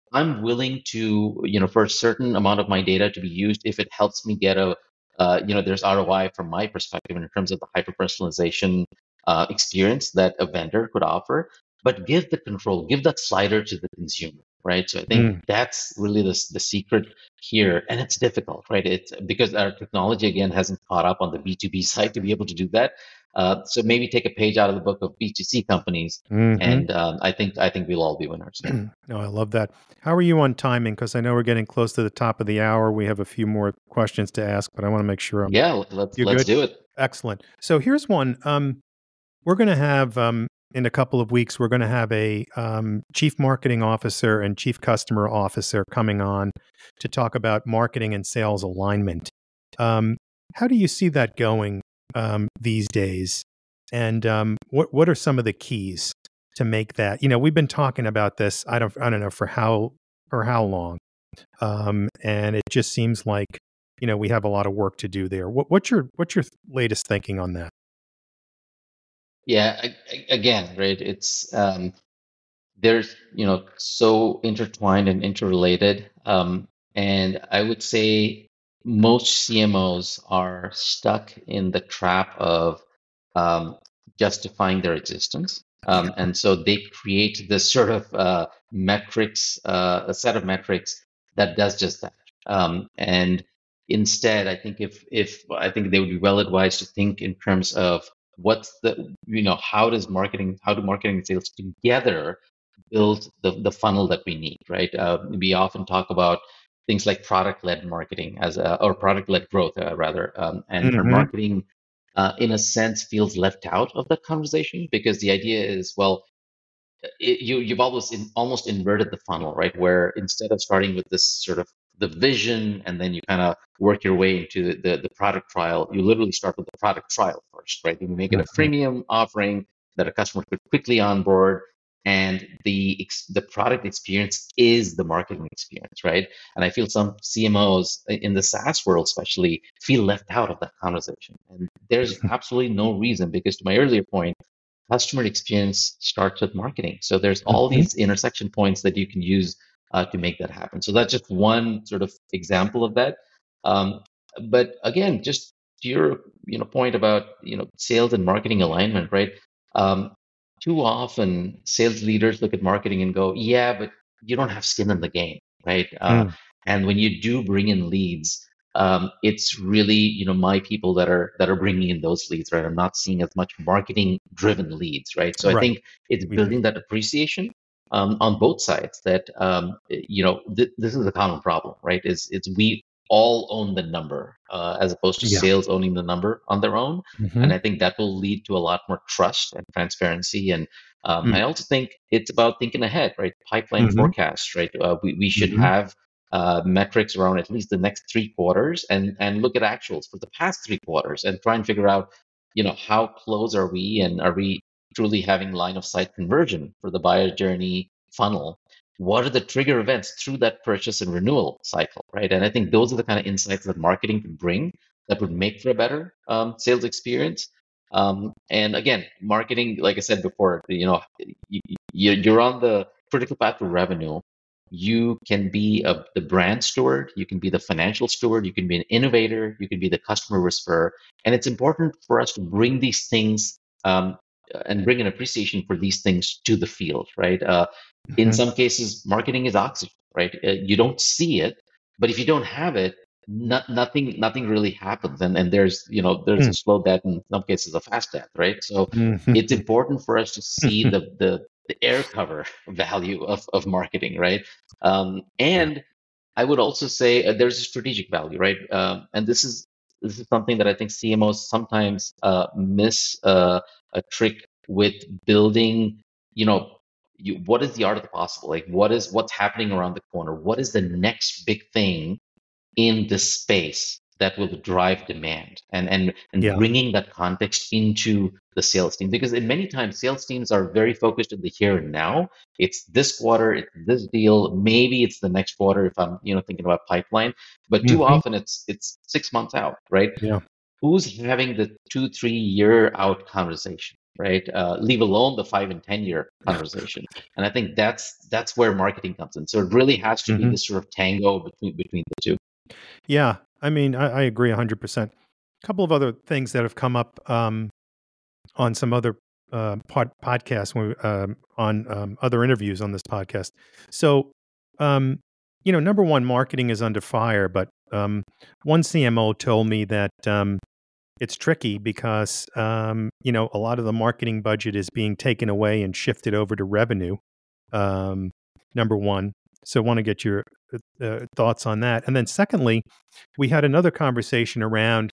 I'm willing to, you know, for a certain amount of my data to be used if it helps me get a, uh, you know, there's R O I from my perspective in terms of the hyper personalization uh, experience that a vendor could offer. But give the control, give that slider to the consumer, right? So I think Mm. that's really the the secret here, and it's difficult, right? It's because our technology again hasn't caught up on the B two B side to be able to do that. Uh, so maybe take a page out of the book of B two C companies, Hmm. and um, I think I think we'll all be winners. No, I love that. How are you on timing? Because I know we're getting close to the top of the hour. We have a few more questions to ask, but I want to make sure I'm. Yeah, let's You're let's good. do it. Excellent. So here's one. Um, we're going to have um, in a couple of weeks. We're going to have a um, chief marketing officer and chief customer officer coming on to talk about marketing and sales alignment. Um, how do you see that going um, these days? And um, what what are some of the keys to make that? You know, we've been talking about this. I don't I don't know for how for how long, um, and it just seems like you know we have a lot of work to do there. What, what's your what's your latest thinking on that? Yeah, I, I- again, right? It's um, there's you know so intertwined and interrelated, um, and I would say most C M Os are stuck in the trap of um, justifying their existence, um, and so they create this sort of uh, metrics, uh, a set of metrics that does just that. Um, and instead, I think if if I think they would be well advised to think in terms of what's the you know how does marketing how do marketing and sales together build the, the funnel that we need, right? Uh, we often talk about things like product-led marketing as a, or product-led growth, uh, rather, um, and, and Hmm. marketing, uh, in a sense, feels left out of that conversation because the idea is, well, it, you you've almost in, almost inverted the funnel, right? Where instead of starting with this sort of the vision and then you kind of work your way into the, the, the product trial, you literally start with the product trial first, right? You make it a Hmm. freemium offering that a customer could quickly onboard, and the ex- the product experience is the marketing experience, right? And I feel some C M Os in the SaaS world, especially, feel left out of that conversation, and there's absolutely no reason because to my earlier point customer experience starts with marketing. So there's all Hmm. these intersection points that you can use uh, to make that happen. So that's just one sort of example of that. Um, but again, just to your you know point about you know sales and marketing alignment, right? Um, too often, sales leaders look at marketing and go, "Yeah, but you don't have skin in the game, right?" Uh, Mm. and when you do bring in leads, um, it's really you know my people that are that are bringing in those leads, right? I'm not seeing as much marketing driven leads, right? So I Right. think it's We do. building that appreciation um, on both sides that um, you know th- this is a common problem, right? Is it's we all own the number uh, as opposed to Yeah. sales owning the number on their own, Hmm. and I think that will lead to a lot more trust and transparency. And um, Mm. I also think it's about thinking ahead, right? Pipeline Hmm. forecast, right? Uh, we we should Hmm. have uh, metrics around at least the next three quarters and and look at actuals for the past three quarters and try and figure out you know how close are we and are we truly having line of sight conversion for the buyer journey funnel. What are the trigger events through that purchase and renewal cycle, right? And I think those are the kind of insights that marketing can bring that would make for a better um, sales experience. Um, and again, marketing, like I said before, you know, you, you're on the critical path to revenue. You can be a, the brand steward, you can be the financial steward, you can be an innovator, you can be the customer whisperer. And it's important for us to bring these things um, and bring an appreciation for these things to the field, right? Uh, in Hmm. some cases, marketing is oxygen, right? Uh, you don't see it, but if you don't have it, not, nothing nothing really happens. And and there's you know there's a Mm. slow death, in some cases a fast death, right? So it's Mhm. important for us to see the the, the air cover value of, of marketing, right? Um, Yeah. and I would also say uh, there's a strategic value, right? Um, and this is this is something that I think C M Os sometimes uh, miss uh, a trick with building. You know, you, what is the art of the possible? Like, what is what's happening around the corner? What is the next big thing in this space that will drive demand and and and Yeah. bringing that context into the sales team because in many times sales teams are very focused in the here and now. It's this quarter, it's this deal, maybe it's the next quarter if I'm you know thinking about pipeline, but too Hmm. often it's it's six months out, right? Yeah. Who's having the two three year out conversation? right? Uh, leave alone the five and ten year conversation. And I think that's that's where marketing comes in. So it really has to be hmm this sort of tango between between the two. Yeah, I mean, I, I agree one hundred percent. A couple of other things that have come up um, on some other uh, pod, podcasts, when we- um, on um, other interviews on this podcast. So, um, you know, number one, marketing is under fire, but um, one C M O told me that um, it's tricky because, um, you know, a lot of the marketing budget is being taken away and shifted over to revenue. Um, number one. So, want to get your uh, uh, thoughts on that. And then, secondly, we had another conversation around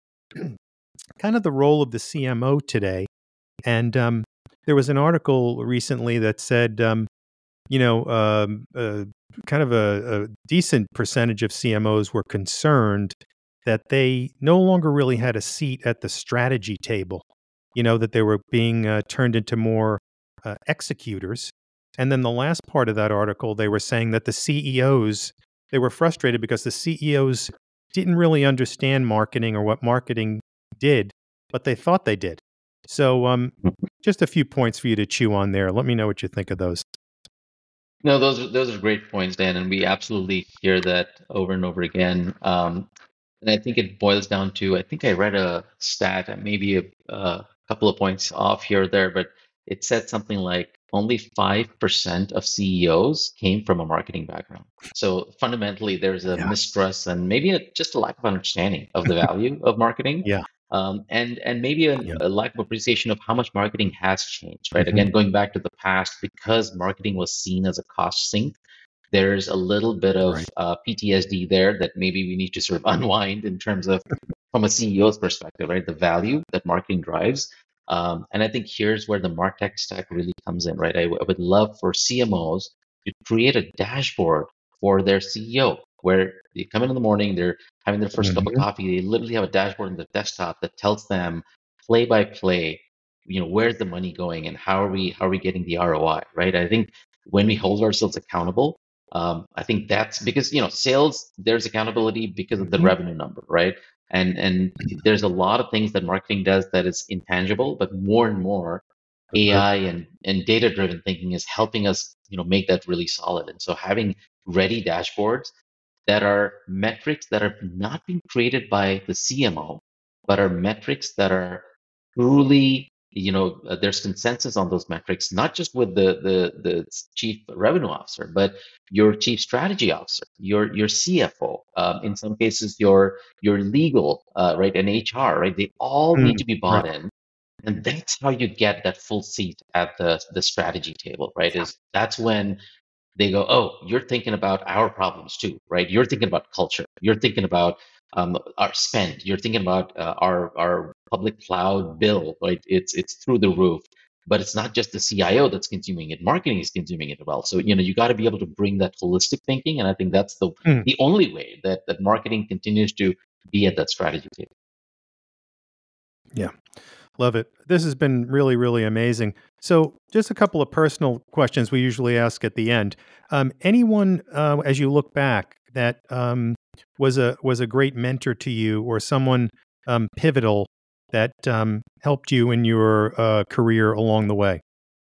kind of the role of the C M O today. And um, there was an article recently that said, um, you know, um, uh, kind of a, a decent percentage of C M Os were concerned that they no longer really had a seat at the strategy table, you know, that they were being uh, turned into more uh, executors. And then the last part of that article, they were saying that the C E Os, they were frustrated because the C E Os didn't really understand marketing or what marketing did, but they thought they did. So, um, just a few points for you to chew on there. Let me know what you think of those. No, those are those are great points, Dan, and we absolutely hear that over and over again. Um, and I think it boils down to, I think I read a stat, uh, maybe a, a couple of points off here or there, but it said something like only five percent of C E Os came from a marketing background. So fundamentally, there's a Yeah. mistrust and maybe a, just a lack of understanding of the value of marketing. Yeah. Um, and and maybe a, Yeah. a lack of appreciation of how much marketing has changed, right? hmm Again, going back to the past, because marketing was seen as a cost sink, there's a little bit of Right. uh, P T S D there that maybe we need to sort of unwind in terms of from a C E O's perspective, right? The value that marketing drives. Um, and I think here's where the MarTech stack really comes in, right? I, w- I would love for C M Os to create a dashboard for their C E O where they come in in the morning, they're having their first cup of hmm coffee, they literally have a dashboard on the desktop that tells them play by play, you know, where's the money going and how are we how are we getting the R O I, right? I think when we hold ourselves accountable, um, I think that's because you know sales. There's accountability because of the hmm revenue number, right? And and there's a lot of things that marketing does that is intangible, but more and more A I and and data driven thinking is helping us, you know, make that really solid. And so having ready dashboards that are metrics that are not being created by the C M O, but are metrics that are truly, you know, uh, there's consensus on those metrics, not just with the the the chief revenue officer, but your chief strategy officer, your your C F O, um, in some cases your your legal, uh, right, and H R, right. They all need Mm, to be right. bought in, and that's how you get that full seat at the the strategy table, right? Is that's when they go, oh, you're thinking about our problems too, right? You're thinking about culture. You're thinking about um, our spend. You're thinking about uh, our our public cloud bill, right? It's it's through the roof. But it's not just the C I O that's consuming it. Marketing is consuming it as well. So you know you got to be able to bring that holistic thinking, and I think that's the Mm, the only way that that marketing continues to be at that strategy table. yeah. Love it. This has been really, really amazing. So, just a couple of personal questions we usually ask at the end. Um, anyone, uh, as you look back, that um, was a was a great mentor to you, or someone um, pivotal that um, helped you in your uh, career along the way?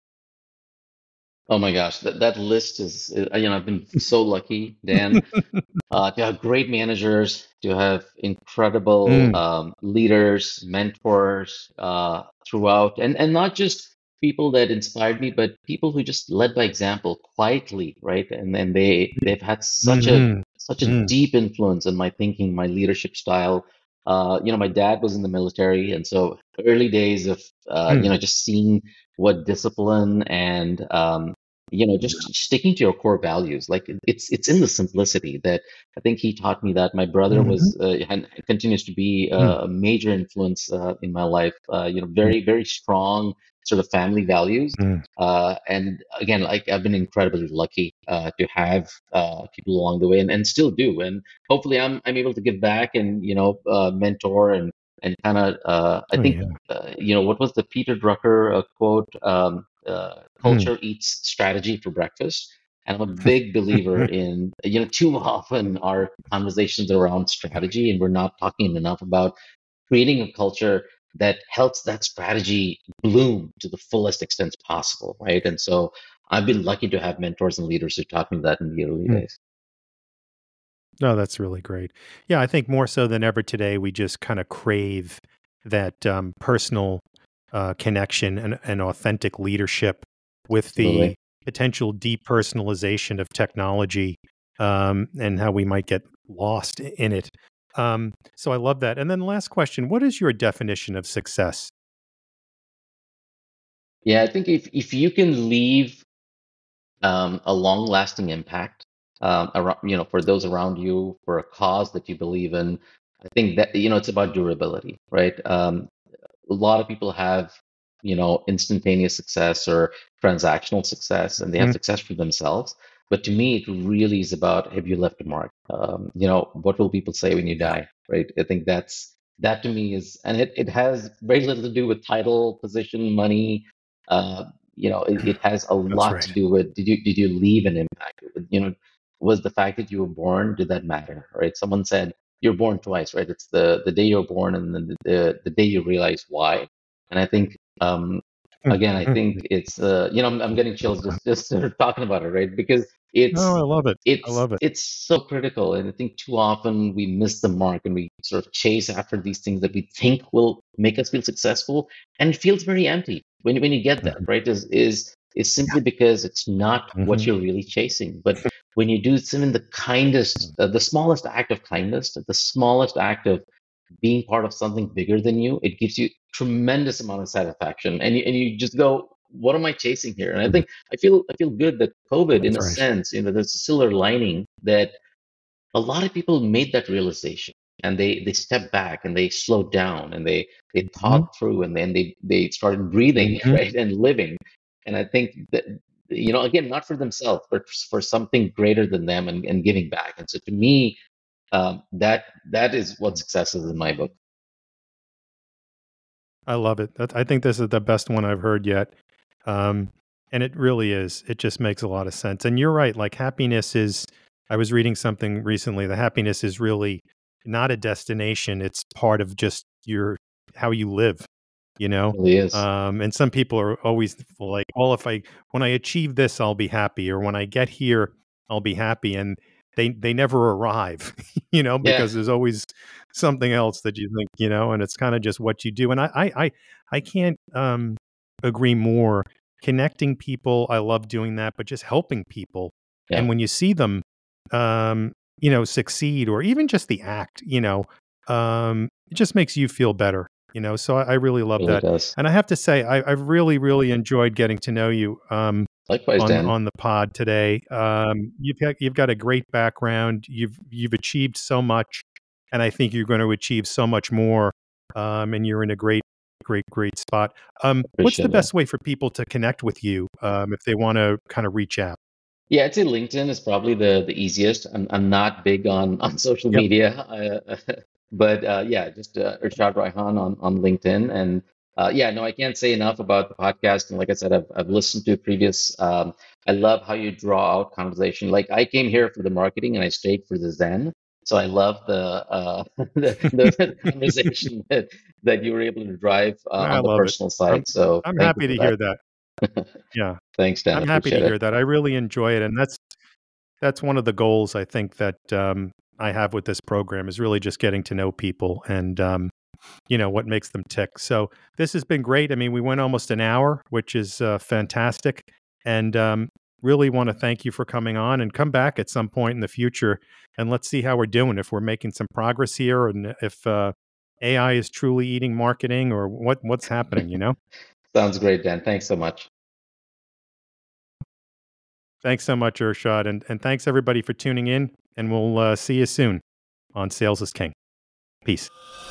Oh my gosh, that, that list is, uh, you know, I've been so lucky, Dan, uh, to have great managers, to have incredible Mm, um, leaders, mentors uh, throughout, and and not just people that inspired me, but people who just led by example quietly, right? And then they they've had such a mhm, such a mm, deep influence on my thinking, my leadership style. Uh, you know, my dad was in the military, and so early days of uh, you mm. know just seeing what discipline and um, you know Yeah. just sticking to your core values, like it's it's in the simplicity that I think he taught me that. My brother Mhm, was uh, and continues to be mm, a major influence uh, in my life. Uh, you know, mm, very very strong sort of family values. mm. Uh, and again, like I've been incredibly lucky uh, to have uh, people along the way, and, and still do. And hopefully, I'm I'm able to give back and you know uh, mentor and and kind of uh, I Oh think yeah. uh, you know what was the Peter Drucker uh, quote? Um, uh, Mm. culture eats strategy for breakfast. And I'm a big believer in, you know, too often our conversations are around strategy and we're not talking enough about creating a culture that helps that strategy bloom to the fullest extent possible, right? And so I've been lucky to have mentors and leaders who taught me that in the early Mm. days. No, that's really great. Yeah, I think more so than ever today, we just kind of crave that um, personal uh, connection and, and authentic leadership with the Absolutely. potential depersonalization of technology um, and how we might get lost i- in it. Um, so I love that. And then last question, what is your definition of success? Yeah, I think if if you can leave um, a long-lasting impact um, around, you know, for those around you, for a cause that you believe in, I think that, you know, it's about durability, right? Um, a lot of people have, you know, instantaneous success or transactional success, and they have Mhm. success for themselves. But to me, it really is about, have you left a mark? Um, you know, what will people say when you Yeah, die, right? I think that's that to me is, and it, it has very little to do with title, position, money. Uh, you know, it, it has a that's lot to right. do with, did you did you leave an impact? You know, was the fact that you were born, did that matter, right? Someone said you're born twice, right? It's the the day you're born and then the the, the day you realize why. And I think um again, I think it's uh you know I'm, I'm getting chills just just sort of talking about it, right? Because No, I it's love it. I it's love it. it's so critical, and I think too often we miss the mark and we sort of chase after these things that we think will make us feel successful, and it feels very empty when when you get that, Mhm. right? Is is is Yeah. simply because it's not what Mhm. you're really chasing. But when you do even the kindest, uh, the smallest act of kindness, the smallest act of being part of something bigger than you, it gives you tremendous amount of satisfaction, and you, and you just go, what am I chasing here? And I Mhm. think I feel I feel good that COVID, in That's a right. sense, you know, there's a silver lining that a lot of people made that realization, and they they stepped back and they slowed down and they they Mhm. thought through, and then they they started breathing, Mhm. right, and living. And I think that, you know, again, not for themselves but for something greater than them, and, and giving back. And so to me, um, that that is what success is in my book. I love it. That I think this is the best one I've heard yet. Um, and it really is. It just makes a lot of sense. And you're right. Like happiness is, I was reading something recently. The happiness is really not a destination. It's part of just your, how you live, you know? Really is. Um, and some people are always like, well, if I, when I achieve this, I'll be happy. Or when I get here, I'll be happy. And they, they never arrive, you know, Yeah. because there's always something else that you think, you know, and it's kind of just what you do. And I, I, I, I can't um, agree more. Connecting people, I love doing that, but just helping people. Yeah. And when you see them, um, you know, succeed or even just the act, you know, um, it just makes you feel better, you know. So I, I really love Really that. does. And I have to say, I, I've really, really enjoyed getting to know you. Um, Likewise, on Dan. on the pod today. Um, you've got you've got a great background. You've you've achieved so much, and I think you're going to achieve so much more. Um, and you're in a great, great, great spot. Um, what's the Appreciate that. best way for people to connect with you um, if they want to kind of reach out? Yeah, I'd say LinkedIn is probably the the easiest. I'm I'm not big on on social Yep. media, uh, but uh, yeah, just uh, Irshad Raihan on on LinkedIn. And uh, yeah, no, I can't say enough about the podcast. And like I said, I've I've listened to previous. Um, I love how you draw out conversation. Like I came here for the marketing, and I stayed for the Zen. So I love the uh, the, the conversation that that you were able to drive uh, I on the love it. personal I'm side. So I'm thank you happy for to that. hear that. Yeah, Thanks, Dan. I I'm happy to appreciate it. hear that. I really enjoy it, and that's that's one of the goals I think that um, I have with this program is really just getting to know people and um, you know, what makes them tick. So this has been great. I mean, we went almost an hour, which is uh, fantastic. And um, really want to thank you for coming on and come back at some point in the future. And let's see how we're doing, if we're making some progress here and if uh, A I is truly eating marketing or what, what's happening, you know? Sounds great, Dan. Thanks so much. Thanks so much, Urshad. And, and thanks everybody for tuning in. And we'll uh, see you soon on Sales is King. Peace.